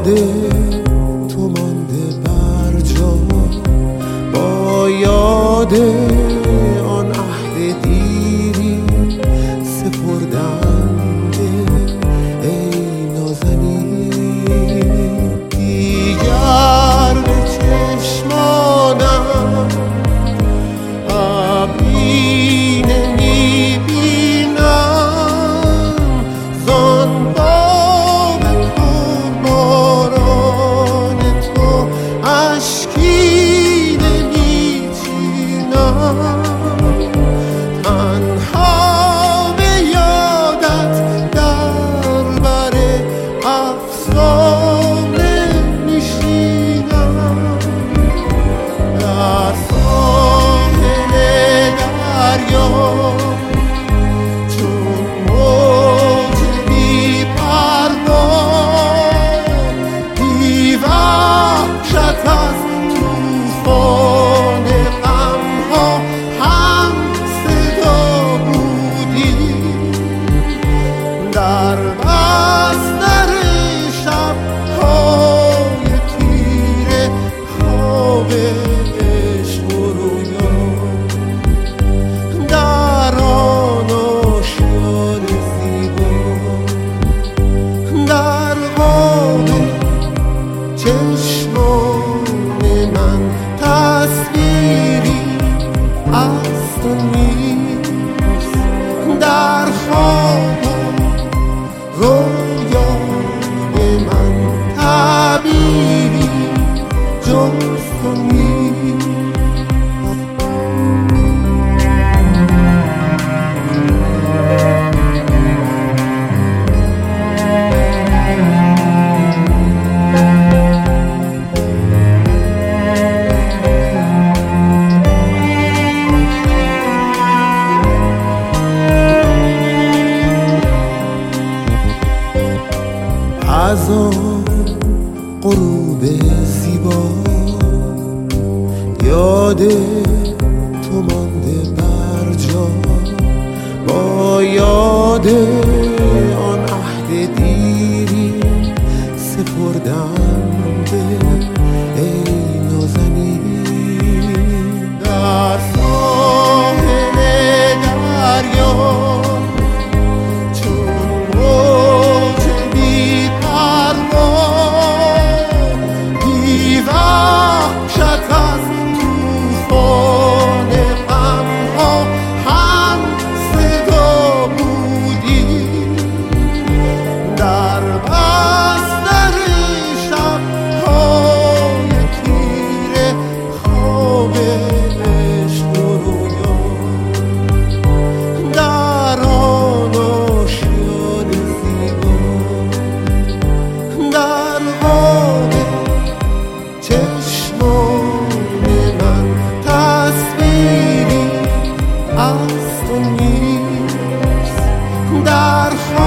تو مانده بر جا، با یاد آن عهد دیری سپردم ای نازنین. دیگر به چشمانم ابری نمیبینم، زان باب باران تو اشکی نمیچینم. تنها به یادت در بر افسانه میشینم، در ساحل دریا چون موج بی پروا، بی وحشت از طوفان غمها هم صدا بودی. در بستر شب‌های تیره خواب عشق و رویا، در آن آشیان زیبا، در خواب چشمان من تصویری از تو نیست. در خواب رویای من تعبیری جز تو نیست. از آن غروب زیبا یاد تو مانده بر جا، با یاد آن عهد دیری سپردم ای نازنین. در ساحل دریا وحشت از طوفان غمها هم صدا بودی. در بستر شب‌های تیره خواب عشق و رویا، در آن آشیان زیبا، در خواب چشمان من تصویری از تو نیست. در